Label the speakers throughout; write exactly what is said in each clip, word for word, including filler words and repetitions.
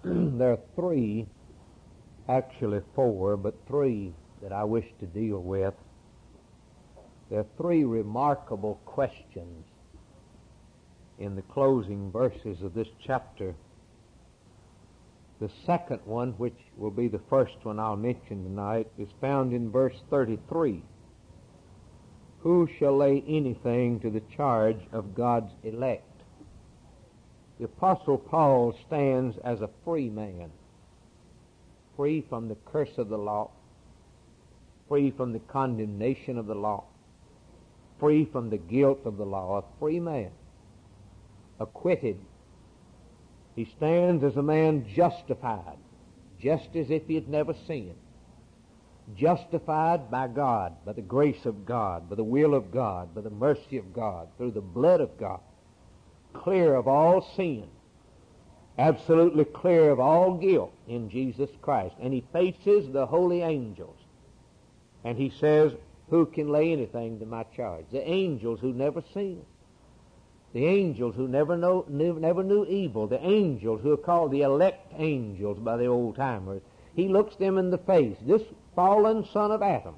Speaker 1: There are three, actually four, but three that I wish to deal with. There are three remarkable questions in the closing verses of this chapter. The second one, which will be the first one I'll mention tonight, is found in verse thirty-three. Who shall lay anything to the charge of God's elect? The Apostle Paul stands as a free man, free from the curse of the law, free from the condemnation of the law, free from the guilt of the law, a free man, acquitted. He stands as a man justified, just as if he had never sinned. Justified by God, by the grace of God, by the will of God, by the mercy of God, through the blood of God, clear of all sin, absolutely clear of all guilt in Jesus Christ. And he faces the holy angels, and he says, who can lay anything to my charge? The angels who never sinned, the angels who never know, knew, never knew evil, the angels who are called the elect angels by the old-timers. He looks them in the face, this fallen son of Adam,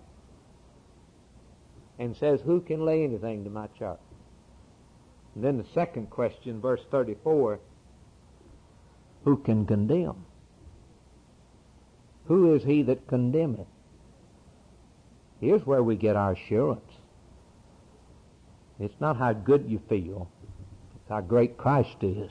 Speaker 1: and says, who can lay anything to my charge? And then the second question, verse thirty-four, who can condemn? Who is he that condemneth? Here's where we get our assurance. It's not how good you feel. It's how great Christ is.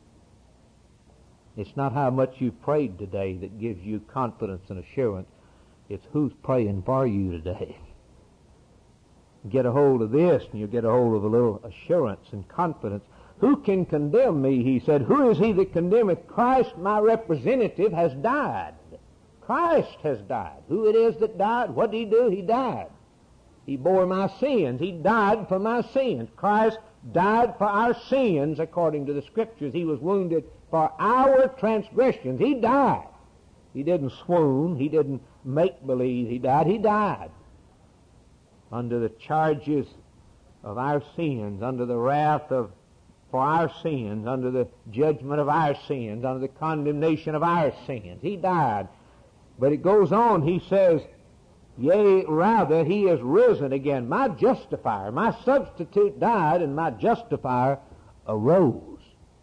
Speaker 1: It's not how much you prayed today that gives you confidence and assurance. It's who's praying for you today. Get a hold of this, and you'll get a hold of a little assurance and confidence. Who can condemn me, he said. Who is he that condemneth? Christ, my representative, has died. Christ has died. Who it is that died? What did he do? He died. He bore my sins. He died for my sins. Christ died for our sins, according to the Scriptures. He was wounded for our transgressions. He died. He didn't swoon. He didn't make believe he died. He died under the charges of our sins, under the wrath of for our sins, under the judgment of our sins, under the condemnation of our sins. He died. But it goes on, he says, yea, rather, he is risen again. My justifier, my substitute died, and my justifier arose.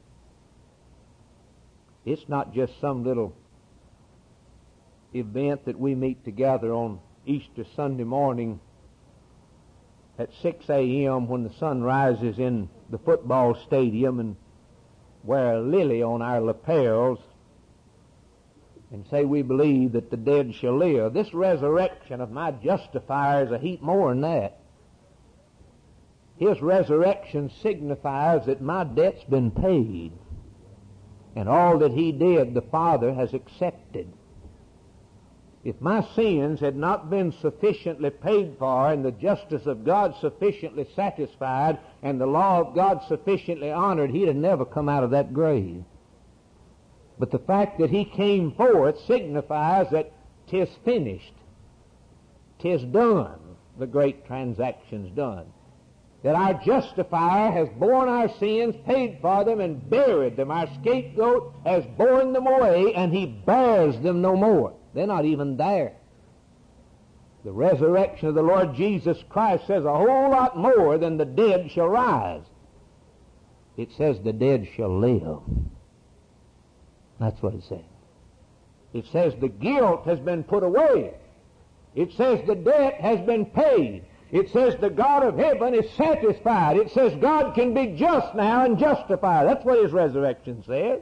Speaker 1: It's not just some little event that we meet together on Easter Sunday morning at six a.m. when the sun rises in the football stadium and wear a lily on our lapels and say we believe that the dead shall live. This resurrection of my justifier is a heap more than that. His resurrection signifies that my debt's been paid, and all that he did the Father has accepted. If my sins had not been sufficiently paid for, and the justice of God sufficiently satisfied, and the law of God sufficiently honored, he'd have never come out of that grave. But the fact that he came forth signifies that 'tis finished. 'Tis done. The great transaction's done. That our justifier has borne our sins, paid for them, and buried them. Our scapegoat has borne them away, and he bears them no more. They're not even there. The resurrection of the Lord Jesus Christ says a whole lot more than the dead shall rise. It says the dead shall live. That's what it says. It says the guilt has been put away. It says the debt has been paid. It says the God of heaven is satisfied. It says God can be just now and justify. That's what his resurrection says.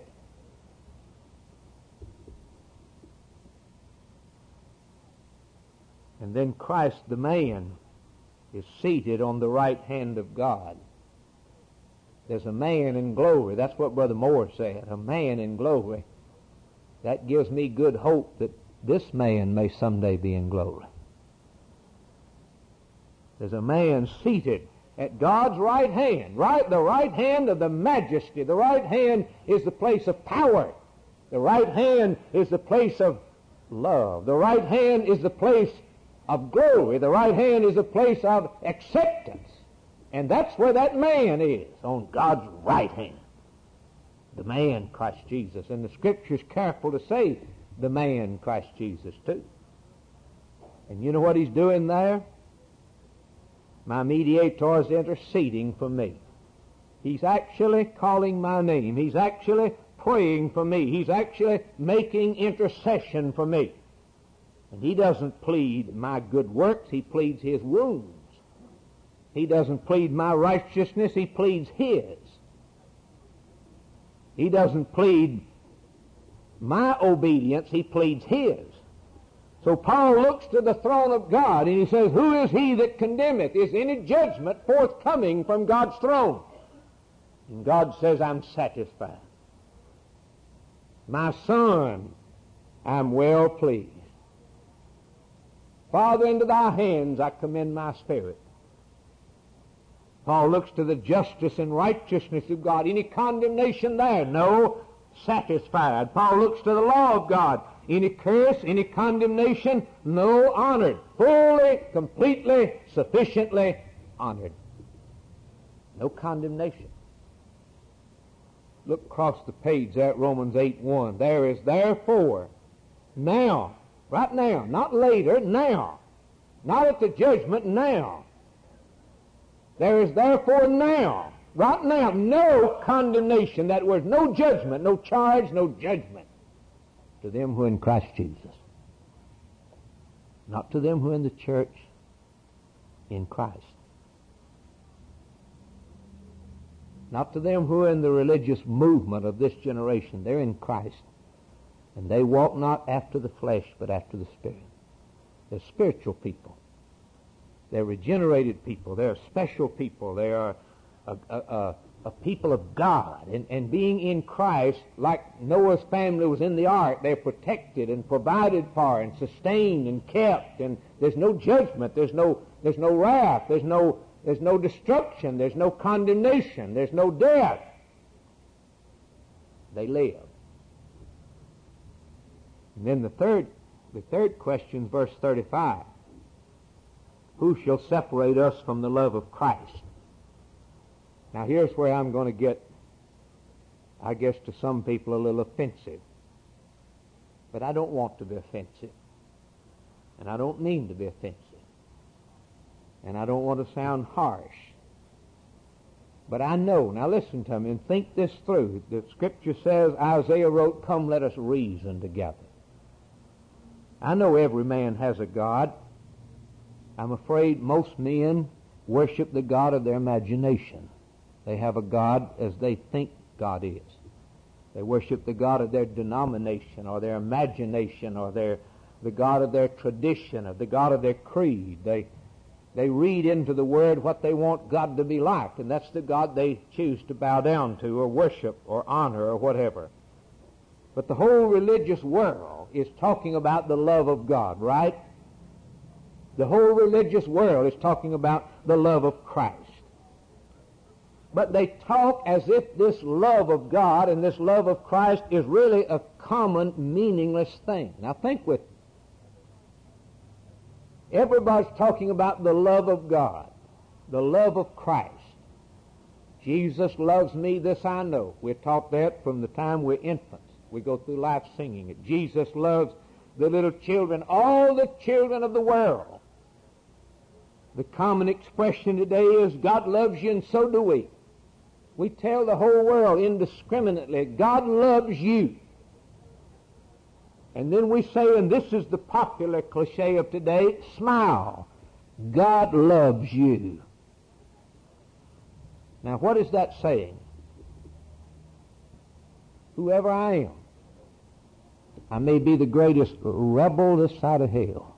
Speaker 1: And then Christ the man is seated on the right hand of God. There's a man in glory. That's what Brother Moore said, a man in glory. That gives me good hope that this man may someday be in glory. There's a man seated at God's right hand. Right, the right hand of the majesty. The right hand is the place of power. The right hand is the place of love. The right hand is the place of glory. The right hand is the place of acceptance. And that's where that man is, on God's right hand. The man, Christ Jesus. And the Scripture's careful to say the man, Christ Jesus, too. And you know what he's doing there? My mediator is interceding for me. He's actually calling my name. He's actually praying for me. He's actually making intercession for me. And he doesn't plead my good works. He pleads his wounds. He doesn't plead my righteousness. He pleads his. He doesn't plead my obedience. He pleads his. So Paul looks to the throne of God and he says, who is he that condemneth? Is any judgment forthcoming from God's throne? And God says, I'm satisfied. My son, I'm well pleased. Father, into thy hands I commend my spirit. Paul looks to the justice and righteousness of God. Any condemnation there? No. Satisfied. Paul looks to the law of God. Any curse, any condemnation? No. Honored. Fully, completely, sufficiently honored. No condemnation. Look across the page there at Romans eight one. There is therefore now, right now, not later, now. Not at the judgment, now. There is therefore now, right now, no condemnation. That was no judgment, no charge, no judgment to them who are in Christ Jesus. Not to them who are in the church in Christ. Not to them who are in the religious movement of this generation. They're in Christ. And they walk not after the flesh, but after the Spirit. They're spiritual people. They're regenerated people. They're special people. They are a, a, a, a people of God. And, and being in Christ, like Noah's family was in the ark, they're protected and provided for and sustained and kept. And there's no judgment. There's no, there's no wrath. There's no, there's no destruction. There's no condemnation. There's no death. They live. And then the third, the third question, verse thirty-five. Who shall separate us from the love of Christ? Now here's where I'm going to get, I guess to some people, a little offensive. But I don't want to be offensive. And I don't mean to be offensive. And I don't want to sound harsh. But I know, now listen to me and think this through. The Scripture says, Isaiah wrote, come let us reason together. I know every man has a God. I'm afraid most men worship the God of their imagination. They have a God as they think God is. They worship the God of their denomination or their imagination or their the God of their tradition or the God of their creed. They they read into the Word what they want God to be like, and that's the God they choose to bow down to or worship or honor or whatever. But the whole religious world is talking about the love of God, right? The whole religious world is talking about the love of Christ. But they talk as if this love of God and this love of Christ is really a common, meaningless thing. Now think with me. Everybody's talking about the love of God, the love of Christ. Jesus loves me, this I know. We're taught that from the time we're infants. We go through life singing it. Jesus loves the little children, all the children of the world. The common expression today is, God loves you and so do we. We tell the whole world indiscriminately, God loves you. And then we say, and this is the popular cliche of today, smile. God loves you. Now what is that saying? Whoever I am, I may be the greatest rebel this side of hell.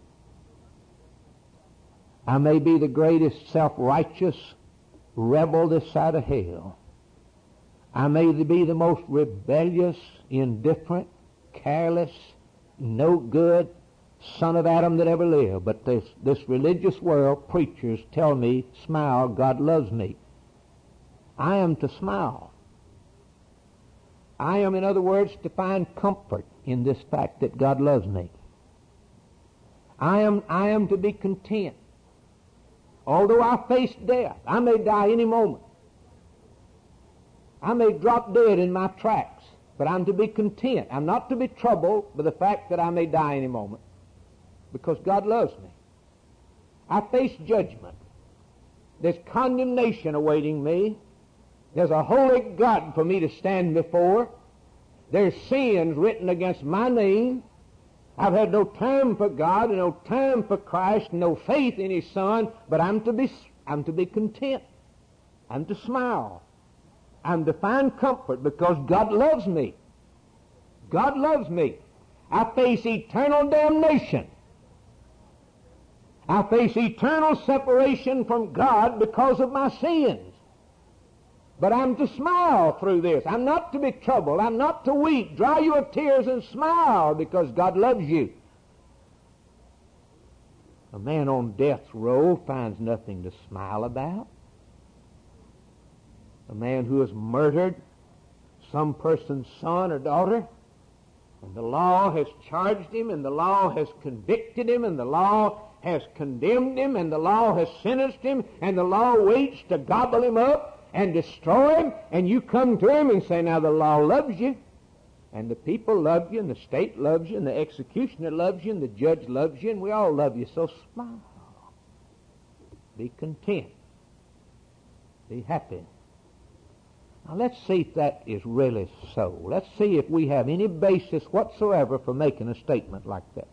Speaker 1: I may be the greatest self-righteous rebel this side of hell. I may be the most rebellious, indifferent, careless, no good son of Adam that ever lived. But this, this religious world, preachers tell me, smile, God loves me. I am to smile. I am, in other words, to find comfort in this fact that God loves me. I am, I am to be content. Although I face death, I may die any moment. I may drop dead in my tracks, but I'm to be content. I'm not to be troubled by the fact that I may die any moment, because God loves me. I face judgment. There's condemnation awaiting me. There's a holy God for me to stand before. There's sins written against my name. I've had no time for God and no time for Christ and no faith in His Son, but I'm to be, I'm to be content. I'm to smile. I'm to find comfort because God loves me. God loves me. I face eternal damnation. I face eternal separation from God because of my sins. But I'm to smile through this. I'm not to be troubled. I'm not to weep. Dry your tears and smile because God loves you. A man on death's row finds nothing to smile about. A man who has murdered some person's son or daughter, and the law has charged him, and the law has convicted him, and the law has condemned him, and the law has sentenced him, and the law waits to gobble him up and destroy him, and you come to him and say, now the law loves you, and the people love you, and the state loves you, and the executioner loves you, and the judge loves you, and we all love you, so smile. Be content. Be happy. Now let's see if that is really so. Let's see if we have any basis whatsoever for making a statement like that.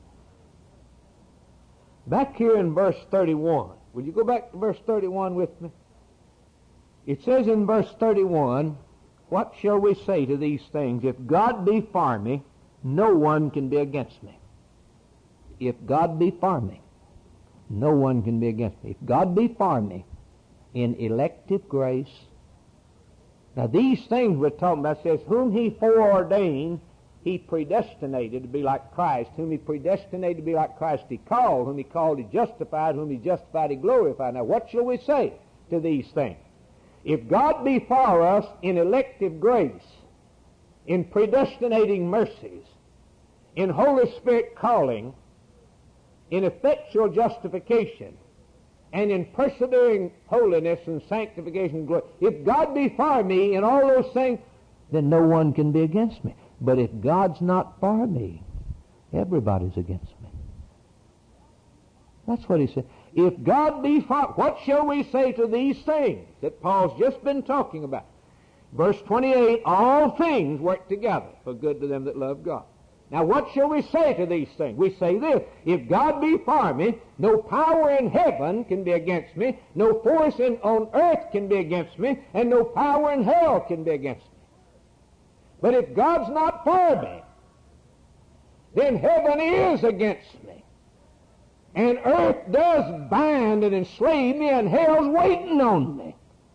Speaker 1: Back here in verse thirty-one, will you go back to verse thirty-one with me? It says in verse thirty-one, what shall we say to these things? If God be for me, no one can be against me. If God be for me, no one can be against me. If God be for me in elective grace. Now these things we're talking about says, whom He foreordained, He predestinated to be like Christ. Whom He predestinated to be like Christ, He called. Whom He called, He justified. Whom He justified, He glorified. Now what shall we say to these things? If God be for us in elective grace, in predestinating mercies, in Holy Spirit calling, in effectual justification, and in persevering holiness and sanctification and glory, if God be for me in all those things, then no one can be against me. But if God's not for me, everybody's against me. That's what he said. If God be for, what shall we say to these things that Paul's just been talking about? Verse twenty-eight, all things work together for good to them that love God. Now what shall we say to these things? We say this, if God be for me, no power in heaven can be against me, no force in, on earth can be against me, and no power in hell can be against me. But if God's not for me, then heaven is against me. And earth does bind and enslave me, and hell's waiting on me.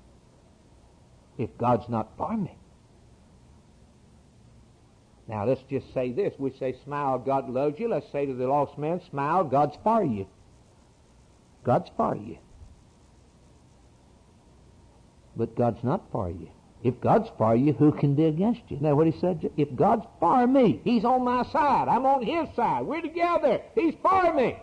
Speaker 1: If God's not for me. Now let's just say this. We say, smile, God loves you. Let's say to the lost man, smile, God's for you. God's for you. But God's not for you. If God's for you, who can be against you? Now what he said, if God's for me, He's on my side. I'm on His side. We're together. He's for me.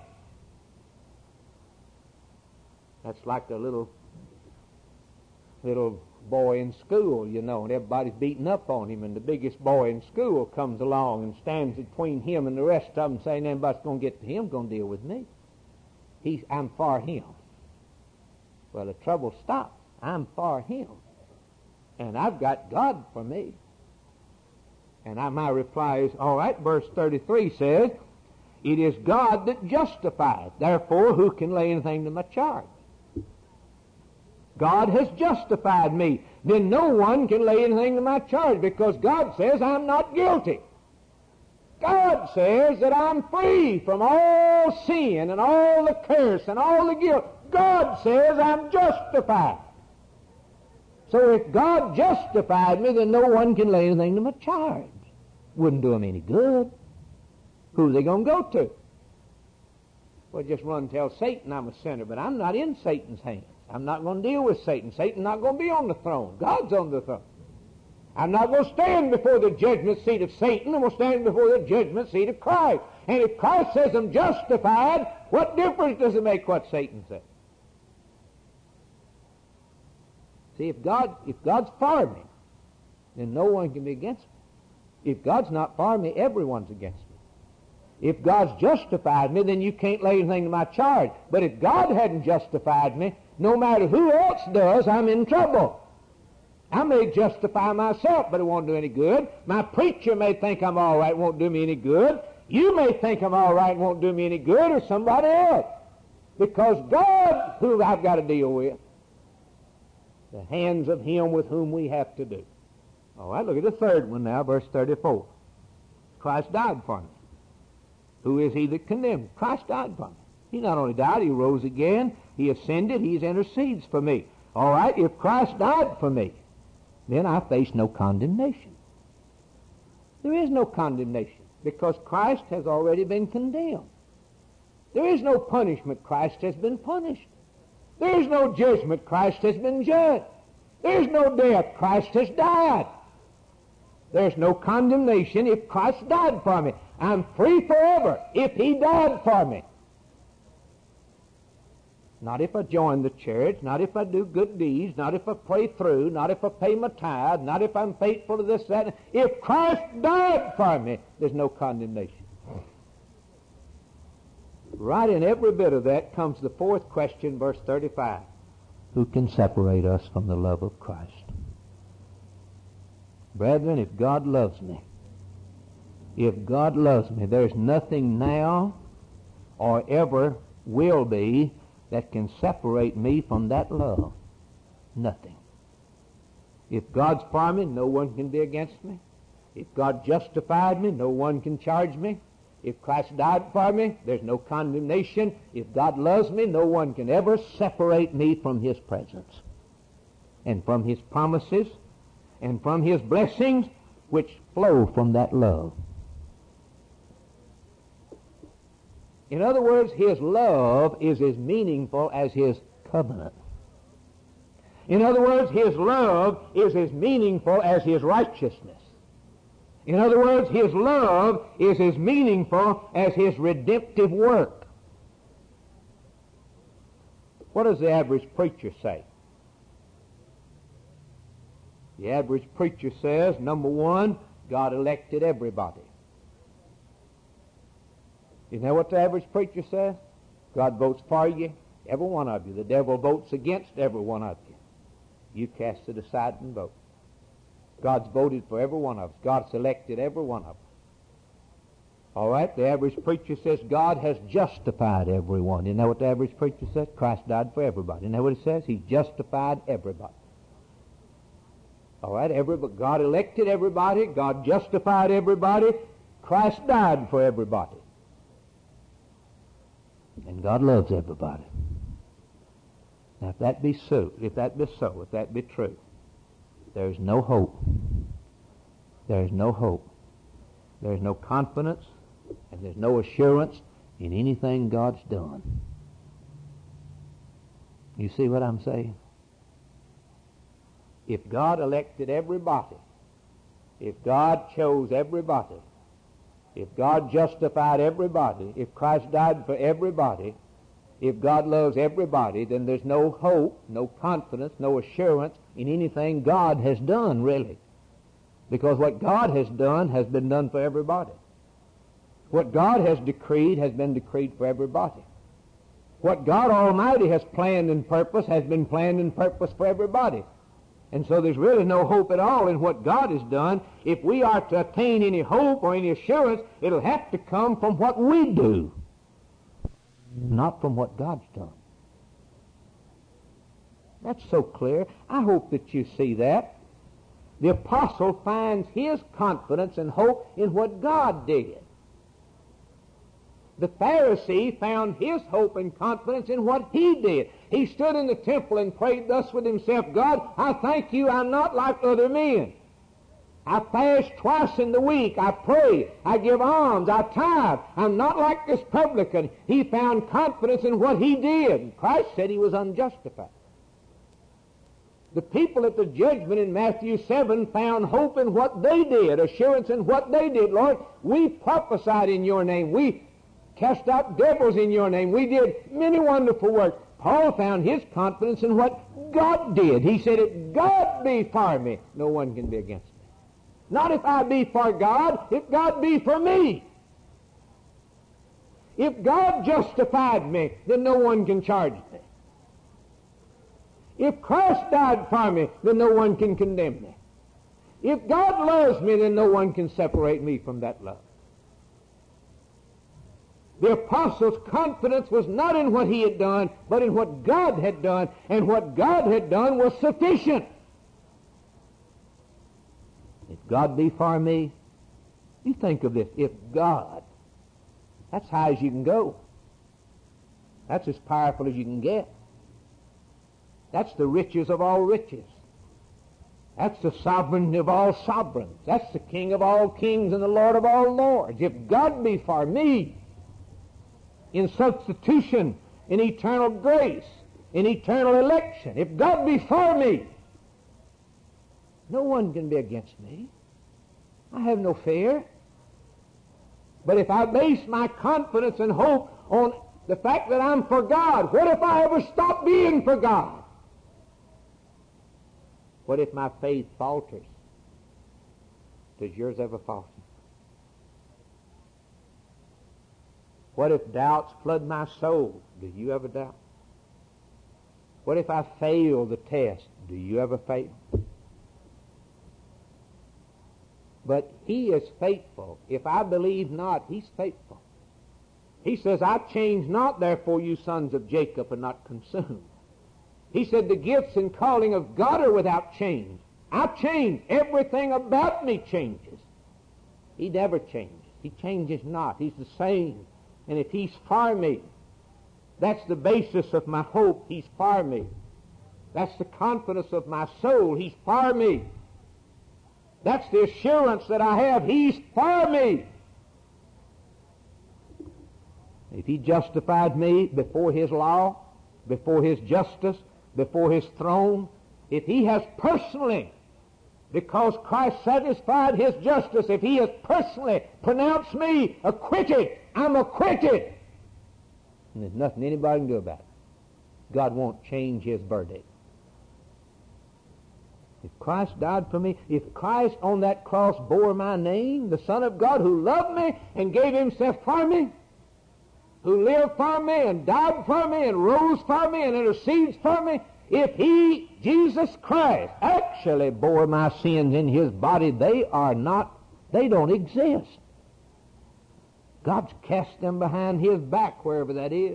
Speaker 1: That's like a little, little boy in school, you know, and everybody's beating up on him, and the biggest boy in school comes along and stands between him and the rest of them, saying, anybody's going to get to him, going to deal with me. He's, I'm for him. Well, the trouble stopped. I'm for him. And I've got God for me. And I, my reply is, all right, verse thirty-three says, it is God that justifies. Therefore, who can lay anything to my charge? God has justified me. Then no one can lay anything to my charge, because God says I'm not guilty. God says that I'm free from all sin and all the curse and all the guilt. God says I'm justified. So if God justified me, then no one can lay anything to my charge. Wouldn't do them any good. Who are they going to go to? Well, just run and tell Satan I'm a sinner, but I'm not in Satan's hands. I'm not going to deal with Satan. Satan's not going to be on the throne. God's on the throne. I'm not going to stand before the judgment seat of Satan. I'm going to stand before the judgment seat of Christ. And if Christ says I'm justified, what difference does it make what Satan says? See, if God, if God's for me, then no one can be against me. If God's not for me, everyone's against me. If God's justified me, then you can't lay anything to my charge. But if God hadn't justified me, no matter who else does, I'm in trouble. I may justify myself, but it won't do any good. My preacher may think I'm all right, it won't do me any good. You may think I'm all right, it won't do me any good, or somebody else. Because God, who I've got to deal with, the hands of him with whom we have to do. All right, look at the third one now, verse thirty-four. Christ died for me. Who is he that condemned? Christ died for me. He not only died, he rose again, he ascended, he intercedes for me. All right, if Christ died for me, then I face no condemnation. There is no condemnation, because Christ has already been condemned. There is no punishment. Christ has been punished. There is no judgment. Christ has been judged. There is no death. Christ has died. There's no condemnation if Christ died for me. I'm free forever if he died for me. Not if I join the church, not if I do good deeds, not if I pray through, not if I pay my tithe, not if I'm faithful to this, that. If Christ died for me, there's no condemnation. Right in every bit of that comes the fourth question, verse thirty-five. Who can separate us from the love of Christ? Brethren, if God loves me, if God loves me, there's nothing now or ever will be that can separate me from that love. Nothing. If God's for me, no one can be against me. If God justified me, no one can charge me. If Christ died for me, there's no condemnation. If God loves me, no one can ever separate me from his presence and from his promises and from his blessings which flow from that love. In other words, his love is as meaningful as his covenant. In other words, his love is as meaningful as his righteousness. In other words, his love is as meaningful as his redemptive work. What does the average preacher say? The average preacher says, number one, God elected everybody. Isn't that what the average preacher says? God votes for you, every one of you. The devil votes against every one of you. You cast it aside and vote. God's voted for every one of us. God's elected every one of us. All right, the average preacher says God has justified everyone. Isn't that what the average preacher says? Christ died for everybody. Isn't that what it says? He justified everybody. All right, everybody, God elected everybody. God justified everybody. Christ died for everybody. And God loves everybody. Now, if that be so, if that be so, if that be true, there's no hope. There's no hope. There's no confidence, and there's no assurance in anything God's done. You see what I'm saying? If God elected everybody, if God chose everybody, if God justified everybody, if Christ died for everybody, if God loves everybody, then there's no hope, no confidence, no assurance in anything God has done, really. Because what God has done has been done for everybody. What God has decreed has been decreed for everybody. What God Almighty has planned and purposed has been planned and purposed for everybody. And so there's really no hope at all in what God has done. If we are to attain any hope or any assurance, it'll have to come from what we do, not from what God's done. That's so clear. I hope that you see that. The apostle finds his confidence and hope in what God did. The Pharisee found his hope and confidence in what he did. He stood in the temple and prayed thus with himself, God, I thank you I'm not like other men. I fast twice in the week. I pray. I give alms. I tithe. I'm not like this publican. He found confidence in what he did. Christ said he was unjustified. The people at the judgment in Matthew seven found hope in what they did, assurance in what they did. Lord, we prophesied in your name. We cast out devils in your name. We did many wonderful works. Paul found his confidence in what God did. He said, if God be for me, no one can be against me. Not if I be for God, if God be for me. If God justified me, then no one can charge me. If Christ died for me, then no one can condemn me. If God loves me, then no one can separate me from that love. The apostle's confidence was not in what he had done, but in what God had done, and what God had done was sufficient. If God be for me, you think of this, if God, that's high as you can go. That's as powerful as you can get. That's the riches of all riches. That's the sovereign of all sovereigns. That's the King of all kings and the Lord of all lords. If God be for me, in substitution, in eternal grace, in eternal election, if God be for me, no one can be against me. I have no fear. But if I base my confidence and hope on the fact that I'm for God, what if I ever stop being for God? What if my faith falters? Does yours ever falter? What if doubts flood my soul? Do you ever doubt? What if I fail the test? Do you ever fail? But he is faithful. If I believe not, he's faithful. He says, I change not, therefore, you sons of Jacob, are not consumed. He said, the gifts and calling of God are without change. I change. Everything about me changes. He never changes. He changes not. He's the same. And if he's for me, that's the basis of my hope. He's for me. That's the confidence of my soul. He's for me. That's the assurance that I have. He's for me. If he justified me before his law, before his justice, before his throne, if he has personally, because Christ satisfied his justice, if he has personally pronounced me acquitted, I'm acquitted. And there's nothing anybody can do about it. God won't change his verdict. If Christ died for me, if Christ on that cross bore my name, the Son of God who loved me and gave himself for me, who lived for me and died for me and rose for me and intercedes for me, if he, Jesus Christ, actually bore my sins in his body, they are not, they don't exist. God's cast them behind his back, wherever that is.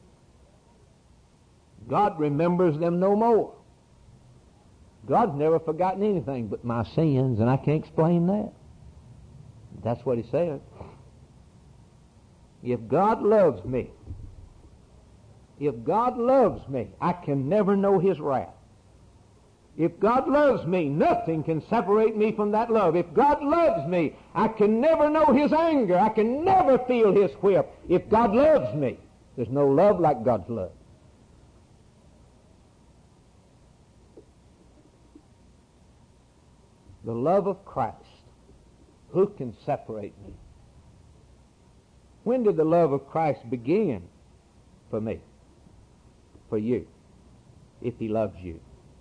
Speaker 1: God remembers them no more. God's never forgotten anything but my sins, and I can't explain that. That's what he said. If God loves me, if God loves me, I can never know his wrath. If God loves me, nothing can separate me from that love. If God loves me, I can never know his anger. I can never feel his whip. If God loves me, there's no love like God's love. The love of Christ. Who can separate me? When did the love of Christ begin for me? For you, if he loves you.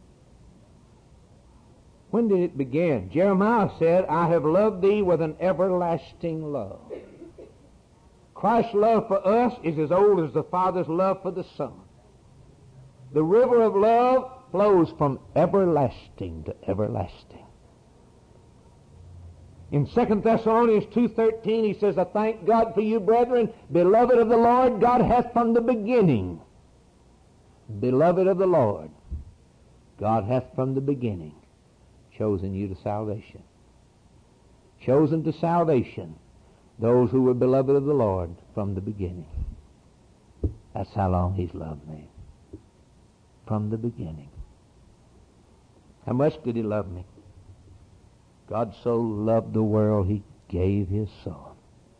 Speaker 1: When did it begin? Jeremiah said, I have loved thee with an everlasting love. Christ's love for us is as old as the Father's love for the Son. The river of love flows from everlasting to everlasting. In Second Thessalonians two thirteen, he says, I thank God for you, brethren, beloved of the Lord, God hath from the beginning, beloved of the Lord, God hath from the beginning chosen you to salvation. Chosen to salvation those who were beloved of the Lord from the beginning. That's how long he's loved me. From the beginning. How much did he love me? God so loved the world, he gave his Son.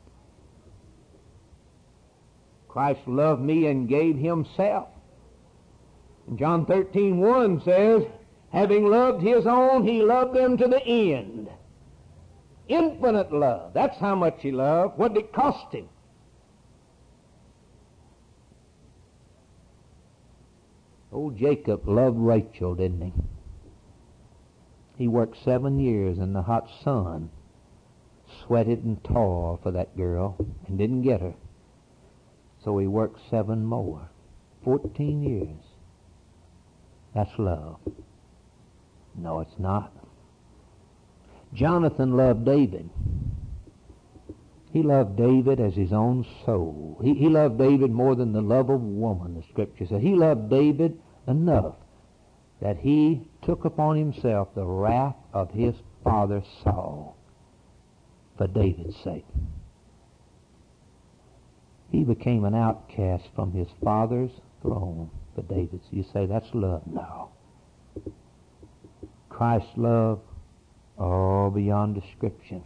Speaker 1: Christ loved me and gave himself. And John thirteen one says, having loved his own, he loved them to the end. Infinite love. That's how much he loved. What did it cost him? Old Jacob loved Rachel, didn't he? He worked seven years in the hot sun, sweated and toiled for that girl, and didn't get her. So he worked seven more. Fourteen years. That's love. No, it's not. Jonathan loved David. He loved David as his own soul. He, he loved David more than the love of woman, the Scripture says. He loved David enough that he took upon himself the wrath of his father Saul for David's sake. He became an outcast from his father's throne for David's. You say, that's love? No. Christ's love, oh, beyond description.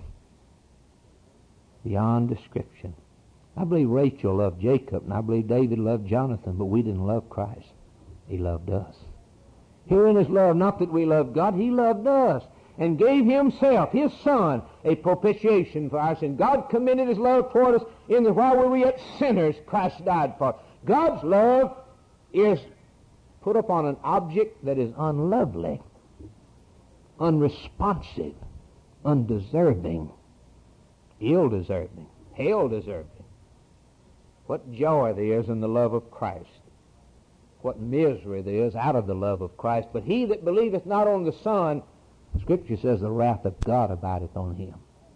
Speaker 1: Beyond description. I believe Rachel loved Jacob, and I believe David loved Jonathan, but we didn't love Christ. He loved us. Herein is love, not that we loved God, he loved us, and gave himself, his Son, a propitiation for our sin. God commended his love toward us in that while we were yet sinners, Christ died for us. God's love is put upon an object that is unlovely, unresponsive, undeserving, ill-deserving, hell-deserving. What joy there is in the love of Christ. What misery there is out of the love of Christ. But he that believeth not on the Son, Scripture says the wrath of God abideth on him.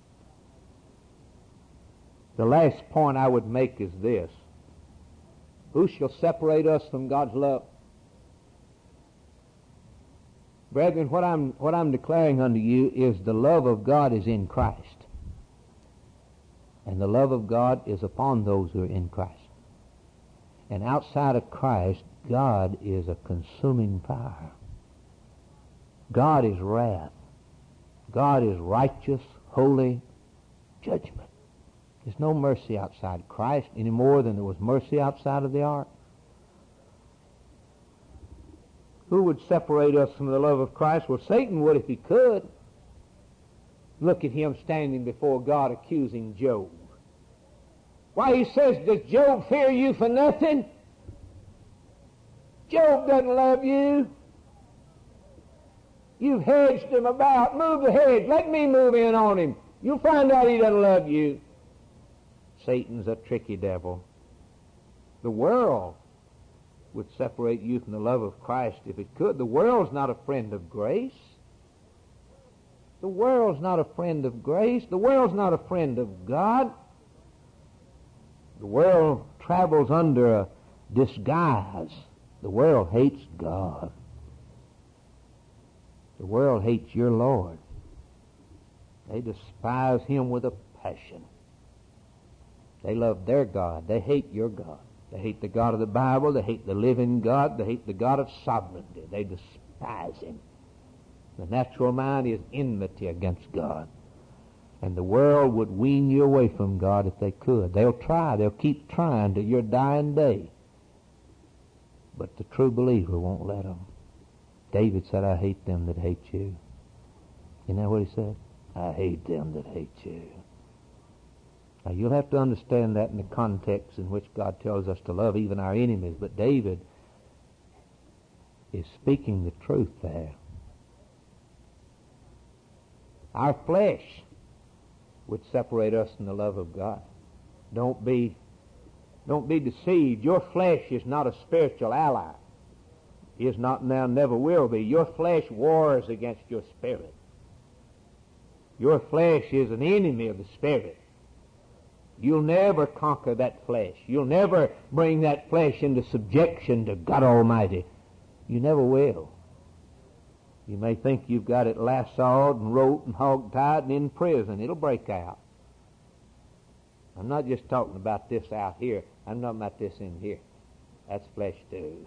Speaker 1: The last point I would make is this. Who shall separate us from God's love? Brethren, what I'm, what I'm declaring unto you is the love of God is in Christ. And the love of God is upon those who are in Christ. And outside of Christ, God is a consuming fire. God is wrath. God is righteous, holy judgment. There's no mercy outside Christ any more than there was mercy outside of the ark. Who would separate us from the love of Christ? Well, Satan would if he could. Look at him standing before God accusing Job. Why, he says, does Job fear you for nothing? Job doesn't love you. You've hedged him about. Move the hedge. Let me move in on him. You'll find out he doesn't love you. Satan's a tricky devil. The world would separate you from the love of Christ if it could. The world's not a friend of grace. The world's not a friend of grace. The world's not a friend of God. The world travels under a disguise. The world hates God. The world hates your Lord. They despise him with a passion. They love their God. They hate your God. They hate the God of the Bible. They hate the living God. They hate the God of sovereignty. They despise him. The natural mind is enmity against God. And the world would wean you away from God if they could. They'll try. They'll keep trying to your dying day. But the true believer won't let them. David said, I hate them that hate you. You know what he said? I hate them that hate you. Now, you'll have to understand that in the context in which God tells us to love even our enemies. But David is speaking the truth there. Our flesh would separate us from the love of God. Don't be, don't be deceived. Your flesh is not a spiritual ally. Is not now, never will be. Your flesh wars against your spirit. Your flesh is an enemy of the Spirit. You'll never conquer that flesh. You'll never bring that flesh into subjection to God Almighty. You never will. You may think you've got it lassoed and roped and hog-tied and in prison. It'll break out. I'm not just talking about this out here. I'm talking about this in here. That's flesh too.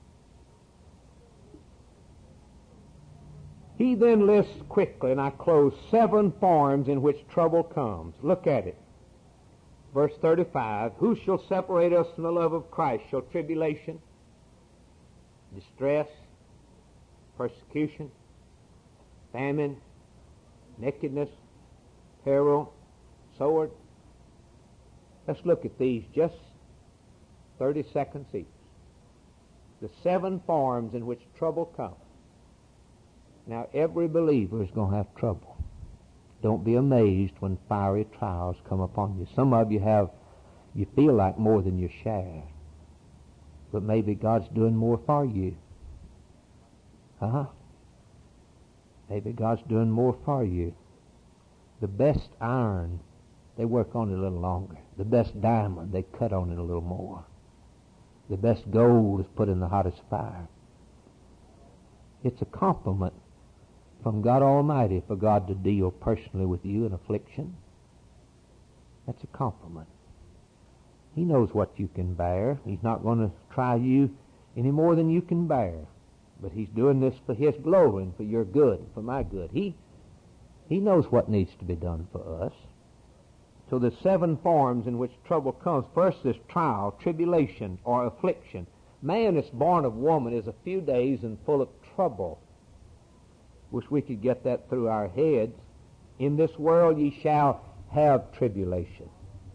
Speaker 1: He then lists quickly, and I close, seven forms in which trouble comes. Look at it. Verse thirty-five, who shall separate us from the love of Christ? Shall tribulation, distress, persecution, famine, nakedness, peril, sword? Let's look at these just thirty seconds each. The seven forms in which trouble comes. Now, every believer is going to have trouble. Don't be amazed when fiery trials come upon you. Some of you have, you feel like more than your share. But maybe God's doing more for you. Huh? Maybe God's doing more for you. The best iron, they work on it a little longer. The best diamond, they cut on it a little more. The best gold is put in the hottest fire. It's a compliment from God Almighty for God to deal personally with you in affliction. That's a compliment. He knows what you can bear. He's not going to try you any more than you can bear. But He's doing this for His glory and for your good and for my good. He, he knows what needs to be done for us. So there's seven forms in which trouble comes. First is trial, tribulation, or affliction. Man that's born of woman is a few days and full of trouble. Wish we could get that through our heads. In this world ye shall have tribulation.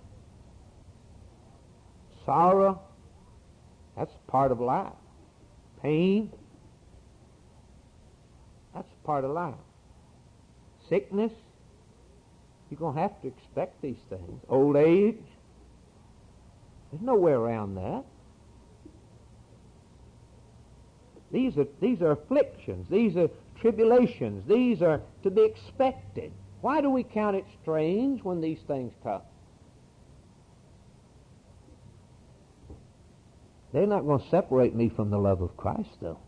Speaker 1: Sorrow, that's part of life. Pain, that's part of life. Sickness, you're going to have to expect these things. Old age, there's no way around that. These are, these are afflictions. These are tribulations. These are to be expected. Why do we count it strange when these things come? They're not going to separate me from the love of Christ, though.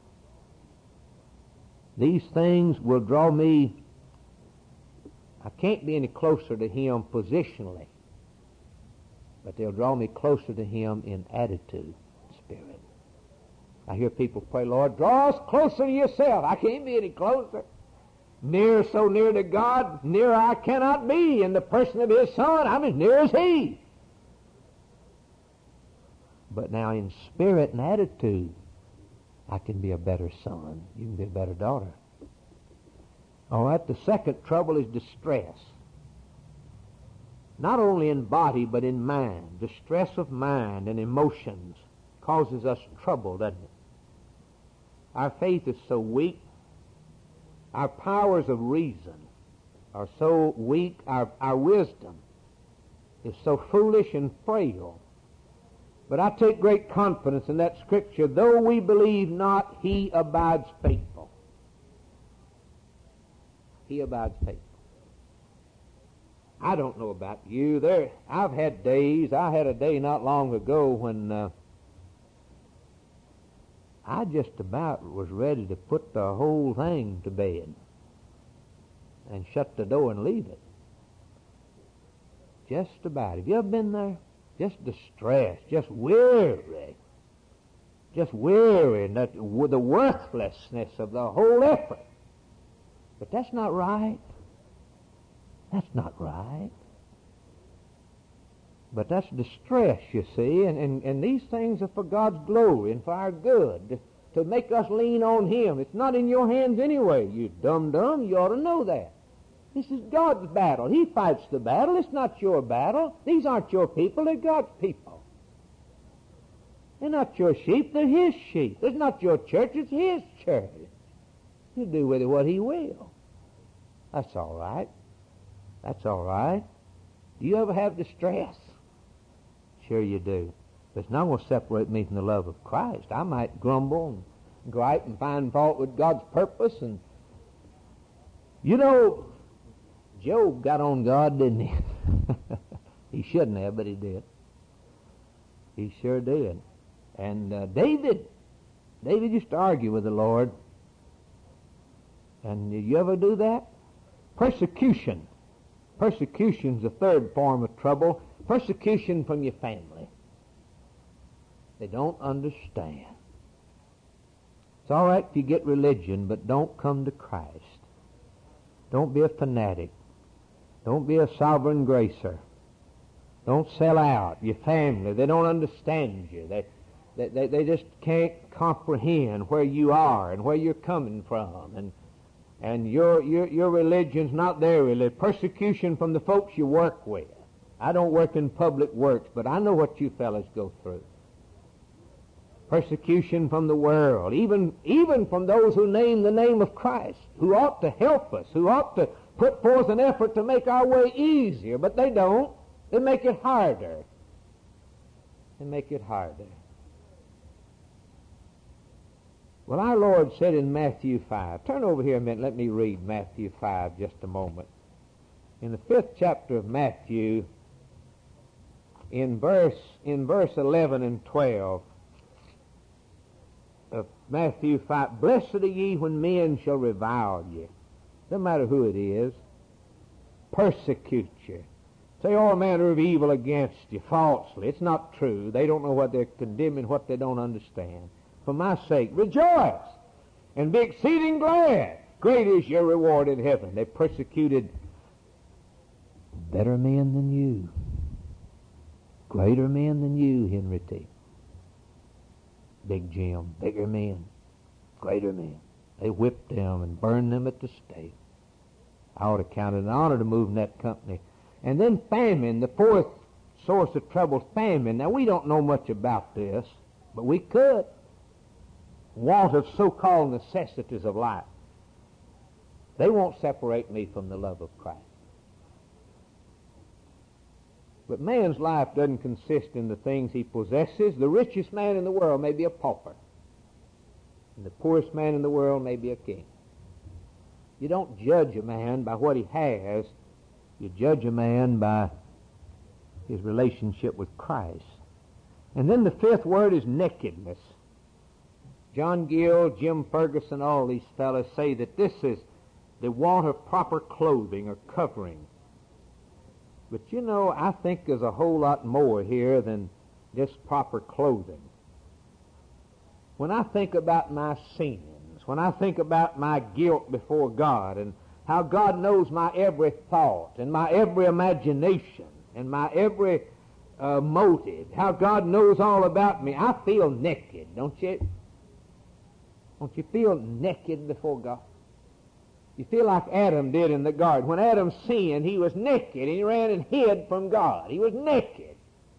Speaker 1: These things will draw me. I can't be any closer to Him positionally, but they'll draw me closer to Him in attitude, spirit. I hear people pray, Lord, draw us closer to yourself. I can't be any closer. Near, so near to God, near I cannot be. In the person of His Son, I'm as near as He. But now in spirit and attitude, I can be a better son. You can be a better daughter. All right, the second trouble is distress. Not only in body, but in mind. Distress of mind and emotions causes us trouble, doesn't it? Our faith is so weak. Our powers of reason are so weak. Our, our wisdom is so foolish and frail. But I take great confidence in that scripture. Though we believe not, He abides faithful. He abides faithful. I don't know about you. There, I've had days. I had a day not long ago when uh, I just about was ready to put the whole thing to bed and shut the door and leave it. Just about. Have you ever been there? Just distressed, just weary, just weary, and that, with the worthlessness of the whole effort. But that's not right. That's not right. But that's distress, you see, and, and, and these things are for God's glory and for our good, to, to make us lean on Him. It's not in your hands anyway, you dum-dum. You ought to know that. This is God's battle. He fights the battle. It's not your battle. These aren't your people. They're God's people. They're not your sheep. They're His sheep. It's not your church. It's His church. He'll do with it what He will. That's all right. That's all right. Do you ever have distress? Sure you do. But it's not going to separate me from the love of Christ. I might grumble and gripe and find fault with God's purpose. And you know, Job got on God, didn't he? He shouldn't have, but he did. He sure did. And uh, David, David used to argue with the Lord. And did you ever do that? Persecution. Persecution's the third form of trouble. Persecution from your family. They don't understand. It's all right if you get religion, but don't come to Christ. Don't be a fanatic. Don't be a sovereign gracer. Don't sell out. Your family, they don't understand you. They, they, they, they just can't comprehend where you are and where you're coming from. And and your, your, your religion's not their religion. Persecution from the folks you work with. I don't work in public works, but I know what you fellas go through. persecution from the world, even, even from those who name the name of Christ, who ought to help us, who ought to put forth an effort to make our way easier, but they don't. They make it harder. They make it harder. Well, our Lord said in Matthew five, turn over here a minute, let me read Matthew five just a moment. In the fifth chapter of Matthew, in verse, in verse eleven and twelve of Matthew five, blessed are ye when men shall revile you, no matter who it is, persecute you, say all manner of evil against you falsely. It's not true. They don't know what they're condemning, what they don't understand. For my sake, rejoice and be exceeding glad. Great is your reward in heaven. They persecuted better men than you, greater men than you, Henry T. Big Jim, bigger men, greater men. They whipped them and burned them at the stake. I ought to count it an honor to move in that company. And then famine, the fourth source of trouble, famine. Now, we don't know much about this, but we could. Want of so-called necessities of life. They won't separate me from the love of Christ. But man's life doesn't consist in the things he possesses. The richest man in the world may be a pauper, and the poorest man in the world may be a king. You don't judge a man by what he has. You judge a man by his relationship with Christ. And then the fifth word is nakedness. John Gill, Jim Ferguson, all these fellows say that this is the want of proper clothing or covering. But you know, I think there's a whole lot more here than just proper clothing. When I think about my sins, when I think about my guilt before God, and how God knows my every thought and my every imagination and my every uh, motive, how God knows all about me, I feel naked, don't you? Don't you feel naked before God? You feel like Adam did in the garden. When Adam sinned, he was naked, and he ran and hid from God. He was naked.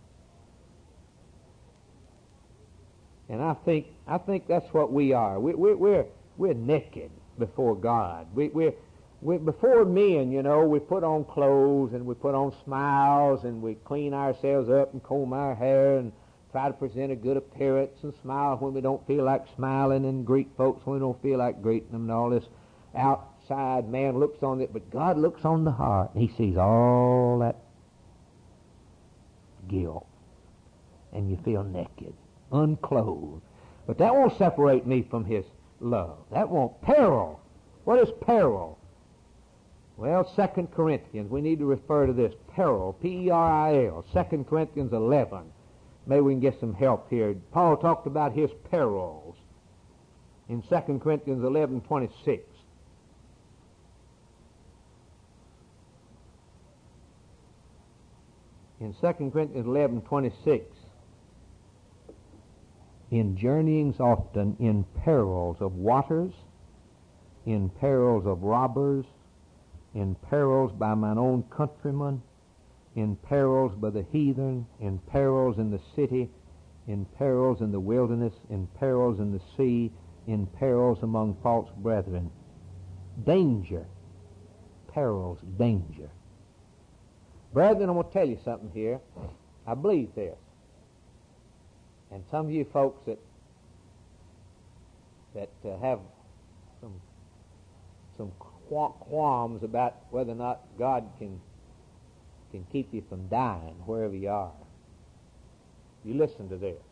Speaker 1: And I think I think that's what we are. We, we, we're we're naked before God. We, we're, we're before men, you know. We put on clothes and we put on smiles and we clean ourselves up and comb our hair and try to present a good appearance and smile when we don't feel like smiling and greet folks when we don't feel like greeting them and all this. Outside man looks on it, but God looks on the heart. He sees all that guilt, and you feel naked, unclothed. But that won't separate me from His love. That won't. Peril. What is peril? Well, Second Corinthians. We need to refer to this. Peril. P E R I L. Second Corinthians eleven. Maybe we can get some help here. Paul talked about his perils in Second Corinthians eleven twenty-six. In Second Corinthians eleven twenty-six, in journeyings often, in perils of waters, in perils of robbers, in perils by mine own countrymen, in perils by the heathen, in perils in the city, in perils in the wilderness, in perils in the sea, in perils among false brethren. Danger. Perils, danger. Brethren, I'm going to tell you something here. I believe this. And some of you folks that that uh, have some some qualms about whether or not God can can keep you from dying wherever you are, you listen to this.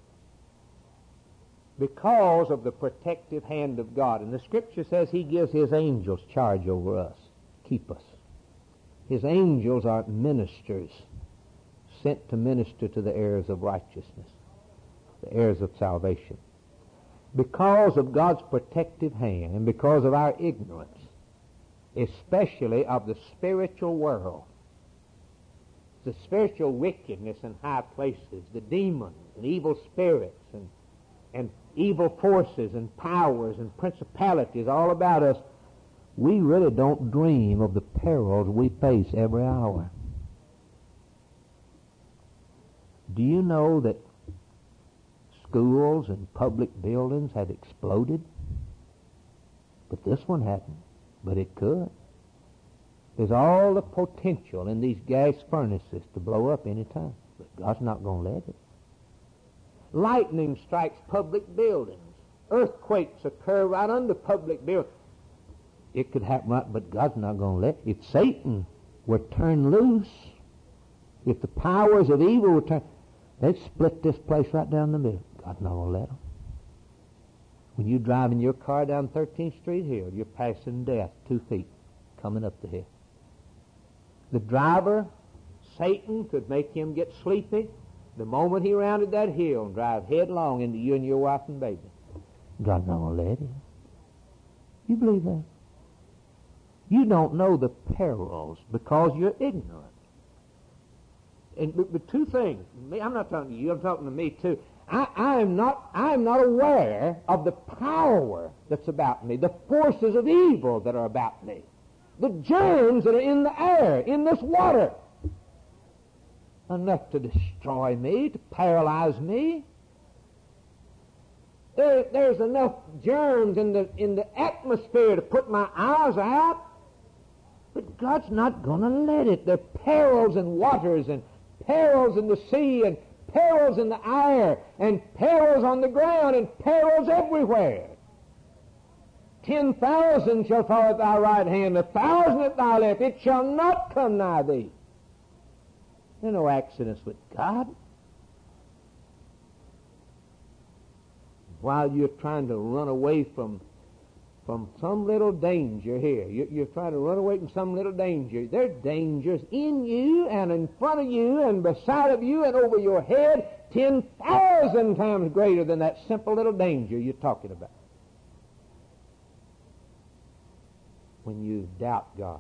Speaker 1: Because of the protective hand of God, and the Scripture says He gives His angels charge over us, keep us. His angels are ministers sent to minister to the heirs of righteousness, the heirs of salvation. Because of God's protective hand and because of our ignorance, especially of the spiritual world, the spiritual wickedness in high places, the demons and evil spirits and, and evil forces and powers and principalities all about us, we really don't dream of the perils we face every hour. Do you know that schools and public buildings have exploded. But this one hadn't. But it could. There's all the potential in these gas furnaces to blow up any time. But God's not going to let it. Lightning strikes public buildings. Earthquakes occur right under public buildings. It could happen right, but God's not going to let it. If Satan were turned loose, if the powers of evil were turned, they'd split this place right down the middle. God's not going to let them. When you're driving your car down thirteenth Street Hill, you're passing death two feet coming up the hill. The driver, Satan, could make him get sleepy the moment he rounded that hill and drive headlong into you and your wife and baby. God's not going to let him. You believe that? You don't know the perils because you're ignorant. And but, but two things. Me, I'm not talking to you. I'm talking to me too. I, I am not. I am not aware of the power that's about me, the forces of evil that are about me, the germs that are in the air, in this water, enough to destroy me, to paralyze me. There, there's enough germs in the in the atmosphere to put my eyes out. But God's not going to let it. There are perils in waters and perils in the sea and perils in the air and perils on the ground and perils everywhere. Ten thousand shall fall at thy right hand, a thousand at thy left. It shall not come nigh thee. There are no accidents with God. While you're trying to run away from from some little danger here, you, you're trying to run away from some little danger. There are dangers in you and in front of you and beside of you and over your head ten thousand times greater than that simple little danger you're talking about. When you doubt God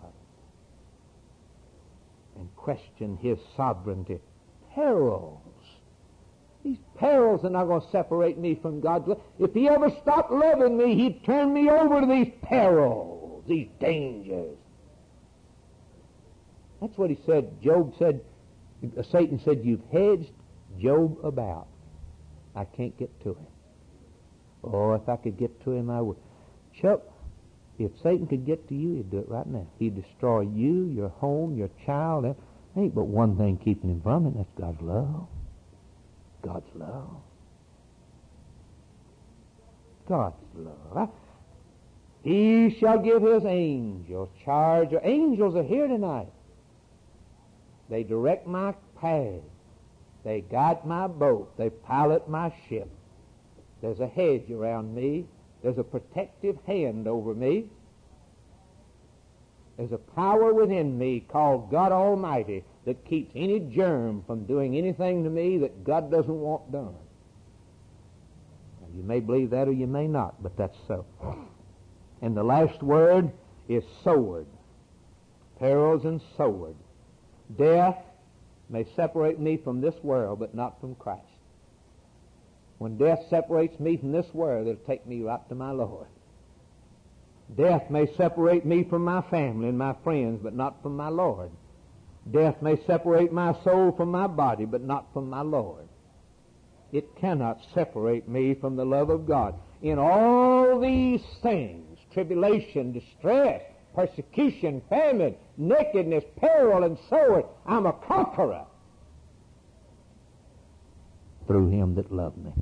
Speaker 1: and question His sovereignty, perils. These perils are not going to separate me from God's love. If He ever stopped loving me, He'd turn me over to these perils, these dangers. That's what He said. Job said, Satan said, you've hedged Job about. I can't get to him. Oh, if I could get to him, I would. Chuck, if Satan could get to you, he'd do it right now. He'd destroy you, your home, your child. There ain't but one thing keeping him from it, and that's God's love. God's love. God's love. He shall give His angels charge. Angels are here tonight. They direct my path. They guide my boat. They pilot my ship. There's a hedge around me. There's a protective hand over me. There's a power within me called God Almighty that keeps any germ from doing anything to me that God doesn't want done. Now, you may believe that or you may not, but that's so. And the last word is sword. Perils and sword. Death may separate me from this world, but not from Christ. When death separates me from this world, it'll take me right to my Lord. Death may separate me from my family and my friends, but not from my Lord. Death may separate my soul from my body, but not from my Lord. It cannot separate me from the love of God. In all these things, tribulation, distress, persecution, famine, nakedness, peril, and sword, I'm a conqueror through Him that loved me.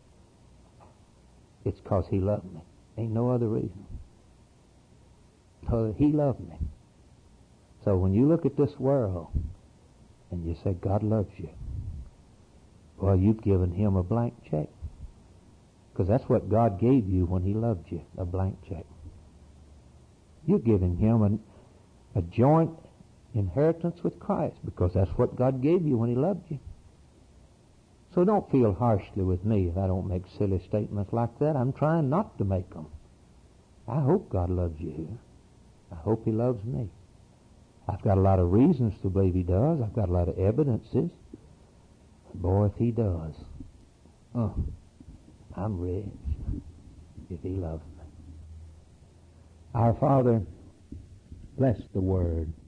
Speaker 1: It's because He loved me. Ain't no other reason. Because He loved me. So when you look at this world and you say God loves you, well, you've given Him a blank check. Because that's what God gave you when He loved you, a blank check. You're giving Him an, a joint inheritance with Christ because that's what God gave you when He loved you. So don't feel harshly with me if I don't make silly statements like that. I'm trying not to make them. I hope God loves you here. I hope He loves me. I've got a lot of reasons to believe He does. I've got a lot of evidences. Boy, if He does, oh, I'm rich if He loves me. Our Father, bless the Word.